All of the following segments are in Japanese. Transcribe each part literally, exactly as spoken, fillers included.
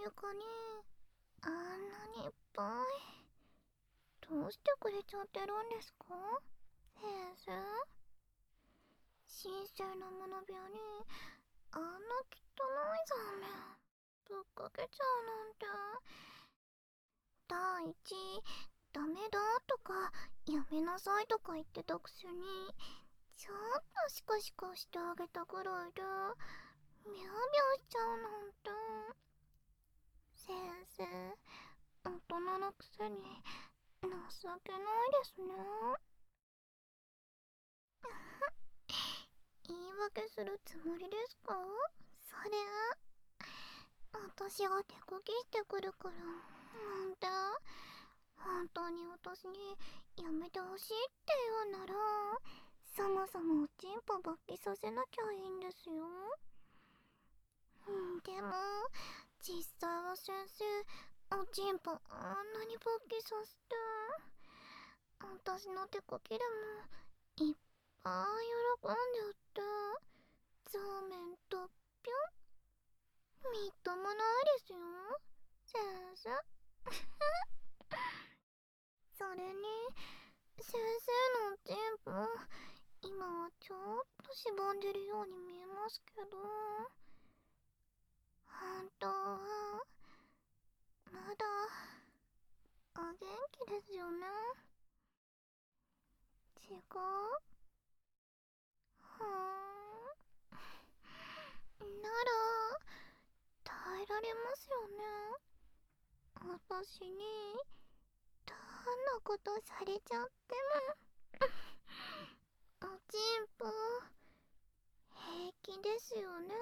いうかね、あんなにいっぱい。どうしてくれちゃってるんですか、先生。神聖な学び屋にあんな汚い残念ぶっかけちゃうなんて。第一、ダメだとかやめなさいとか言ってたくせに、ちょっとシカシカしてあげたくらいでビャービャーしちゃうなんて。先生、大人のくせに情けないですね。言い訳するつもりですか、それ。私が手こきしてくるからなんて。本当に私にやめてほしいって言うなら、そもそもおちんぽ勃起させなきゃいいんですよ。うん、でも実際は先生、おちんぽあんなに勃起させて、私の手こきでもいっぱい喜んでやって、ザーメンとぴょん、みっともないですよ先生。それに先生のおちんぽ、今はちょっとしぼんでるように見えますけど、本当はまだお元気ですよね。違う？ふーん、なら耐えられますよね。私にどんなことされちゃってもおちんぽ平気ですよね。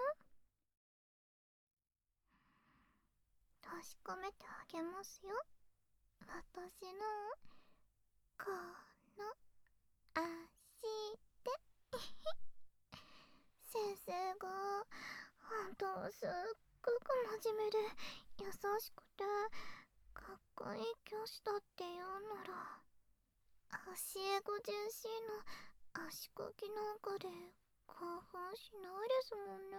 確かめてあげますよ、私のこの足で。先生が本当すっごく真面目で優しくてかっこいい教師だって言うなら、足エゴジェンシーの足こきなんかで興奮しないですもんね。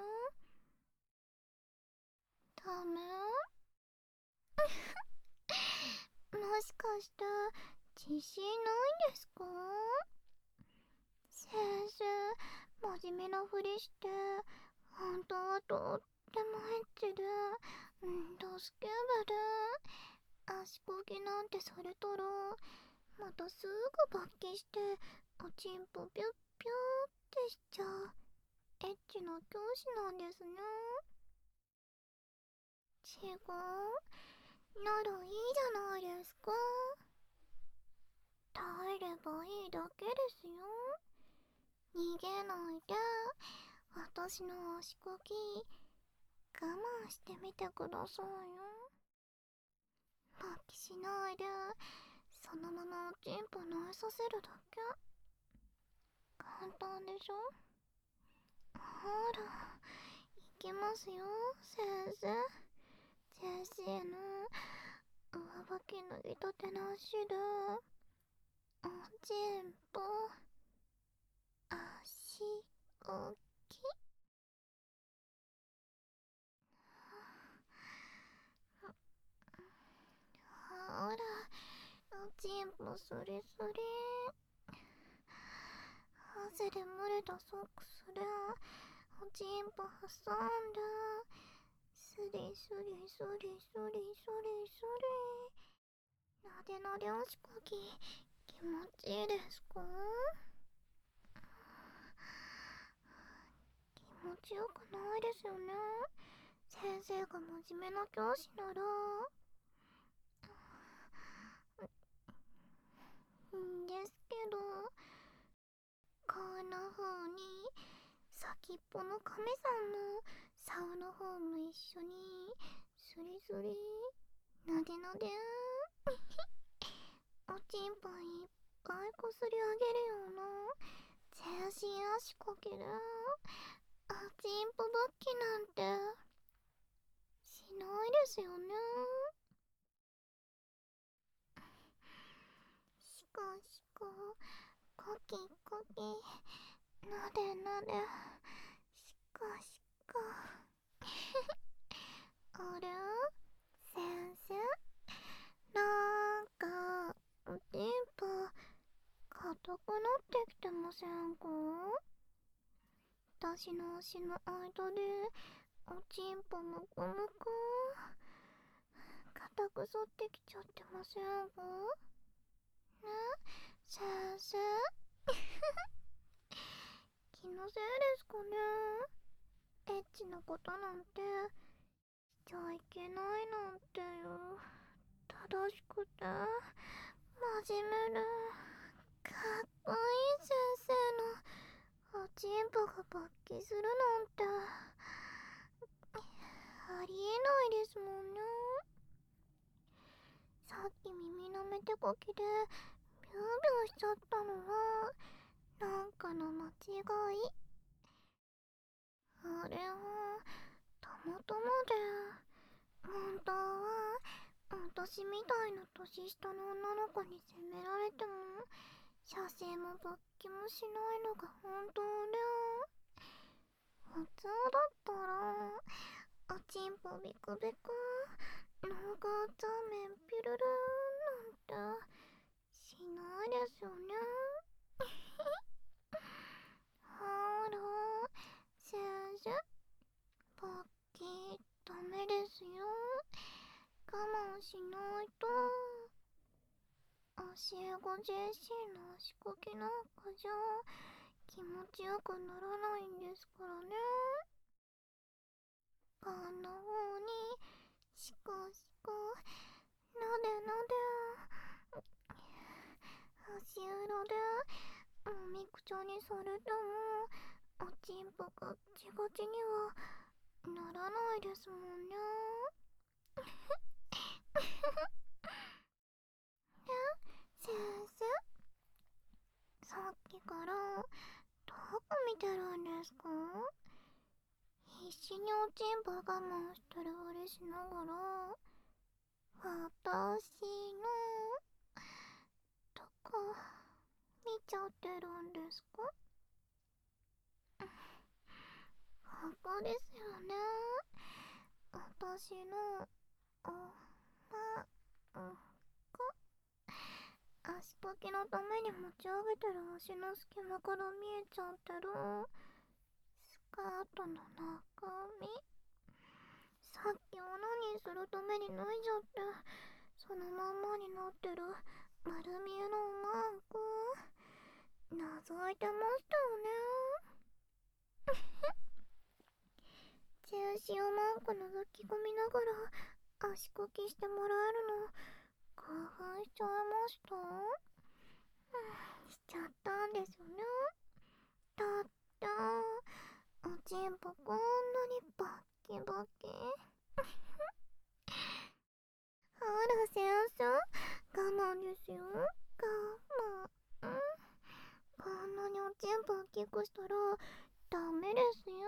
ダメ？もしかして自信ないんですか？先生、真面目なふりして本当はとってもエッチで、うんとスキューバで足こきなんてされたらまたすぐ勃起しておちんぽピュッピューってしちゃうエッチな教師なんですね。違う？ならいいじゃないですか。耐えればいいだけですよ。逃げないで私の足こき我慢してみてくださいよ。勃起しないでそのままおちんぽ慣れさせるだけ。簡単でしょ。ほら、いきますよ先生。先生の上履き脱ぎたてなしでおちんぽ足こき。ほら、おちんぽスリスリ。汗で蒸れたソックスでおちんぽ挟んでスリスリスリスリスリスリ。なでなで足こき気持ちいいですか？気持ちよくないですよね。先生が真面目な教師なら。んですけど、こんな風に先っぽの亀さんの竿の方も一緒にスリスリなでなでおちんぽいっぱいこすり上げるような全身足こきでおちんぽ勃起なんてしないですよね。しかしかコキコキなでなでしかしかあれ、 ってきてませんか？私の足の間でおちんぽむくむく硬く反ってきちゃってませんかね、先生。気のせいですかね。エッチなことなんてしちゃいけないなんてよ、正しくて真面目でかっこいい先生のおちんぽが勃起するなんてありえないですもんね。さっき耳のメテコキでビュービューしちゃったのはなんかの間違い。あれはたまたまで、本当は私みたいな年下の女の子に責められても射精も勃起もしないのが本当で、普通だったらおちんぽビクビク脳がザメンピルルーなんてしないですよね。ほら先生、勃起ダメですよ。我慢しないと教え子ジェシーの足こきなんかじゃ気持ちよくならないんですからね。こんな方にシコシコなでなで足裏でもみくちゃにされてもおちんぽガッチガチにはならないですもんね。え、先生、さっきからどこ見てるんですか？必死におちんぽ我慢してるふりしながら私のどこ見ちゃってるんですか？ここですよね。私のおまんこ。足こきのために持ち上げてる足の隙間から見えちゃってるスカートの中身。さっきオナニーするために脱いじゃってそのまんまになってる丸見えのマンコ覗いてましたよね。中止をマンコ覗き込みながら足こきしてもらえるの興奮しちゃいました。しちゃったんですよね。だっておちんぽこんなにバッキバキ。あら先生、我慢ですよ。我慢。こんなにおちんぽ大きくしたらダメですよ。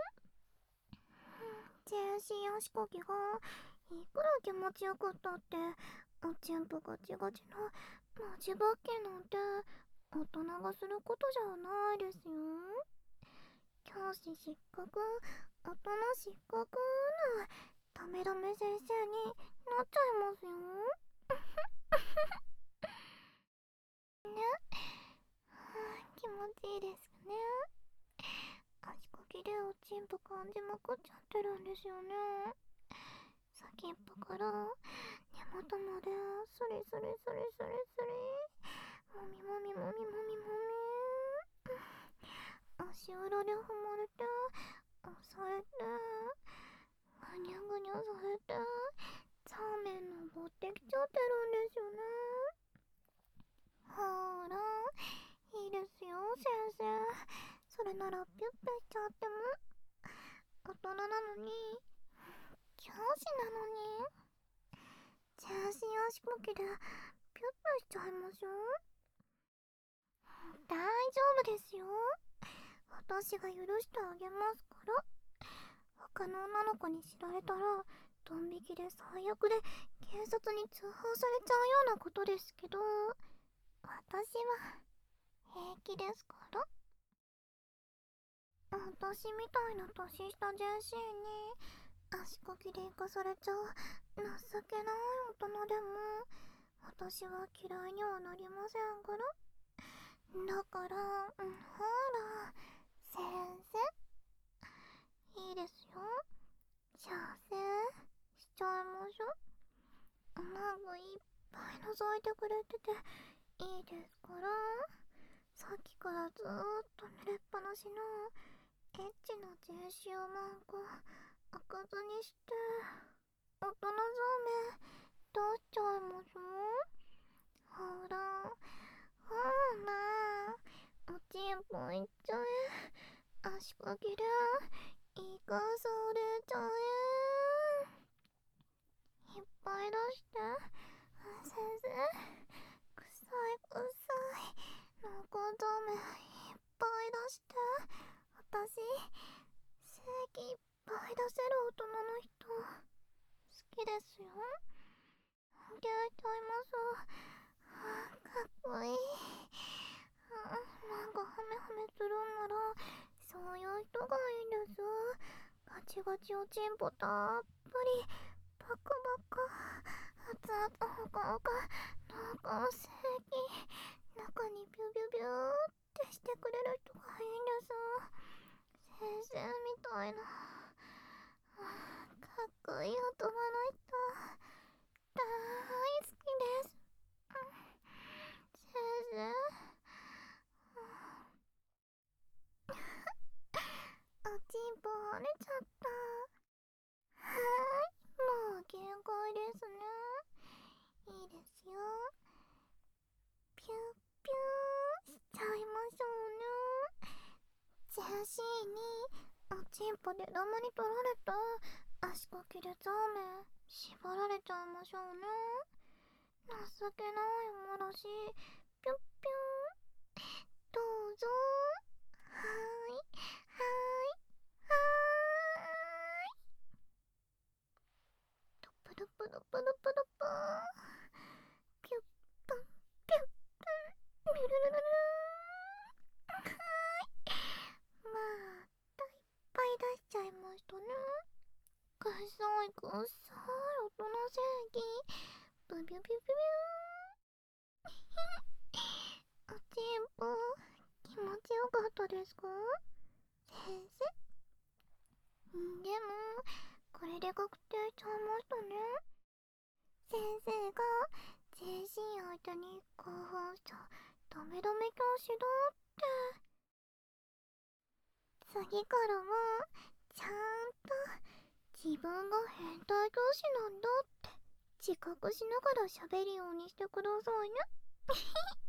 全身足こきがいくら気持ちよかったっておちんぽガチガチのマジバッキなんて大人がすることじゃないですよ。教師失格、大人失格なダメダメ先生になっちゃいますよ。ね、気持ちいいですね。足こきでおちんぽ感じまくっちゃってるんですよね。先っぽから根元までスリスリスリスリスリ、もみもみもみもみもみ、足裏で踏まれて押さえてぐにゃぐにゃされてザーメン登ってきちゃってるんですよね。ほらいいですよ先生、それならピュッピュしちゃっても。大人なのに教師なのに全身足こきでピュッピュしちゃいましょう。大丈夫ですよ、私が許してあげますから。他の女の子に知られたらドン引きで最悪で警察に通報されちゃうようなことですけど、私は平気ですから。私みたいな年下ジェシーに足こきで生かされちゃう情けない大人でも私は嫌いにはなりませんから。 だから、うん、ほら、先生。いいですよ。射精しちゃいましょ。穴がいっぱい覗いてくれてていいですから。さっきからずーっと濡れっぱなしのエッチな全身をなんか開かずにして大人そうめ出しちゃいましょ。ほらほら、おちんぽいっちゃえ、足かけりゃイカされちゃえ。いっぱい出して、先生。くさいくさいのこざめいっぱい出して。私精液いっぱい出せる大人の人好きですよ。受けちゃいます。はあ、かっこいい。はあ、なんかハメハメするんならそういう人がいいです。ガチガチおちんぽたっぷりバカバカ熱々ほかほか濃厚精液中にビュビュビューってしてくれる人がいいんです。先生みたいな、はあ、かっこいい大人の人大好きです。先生、おちんぽ折れちゃった。はーい、もう限界ですね。いいですよ。ピュッピューしちゃいましょうね。ジェシーにおちんぽでダマに取られた足かけでザーメン縛られちゃいましょうね。情けないおもらし。ピュッピューどうぞ。はーいはーいはーい。ドプドプドプドプドプピュッパンピュッパンルルルルルー。はーい、まあたいっぱい出しちゃいましたね。くっさいくっさい大人正義ブビュビュビュビュー。おちんぽ気持ちよかったですか先生。んでもこれで確定しちゃいましたね。先生が全身相手に興奮したダメダメ教師だって。次からはちゃんと自分が変態教師なんだって自覚しながら喋るようにしてくださいね。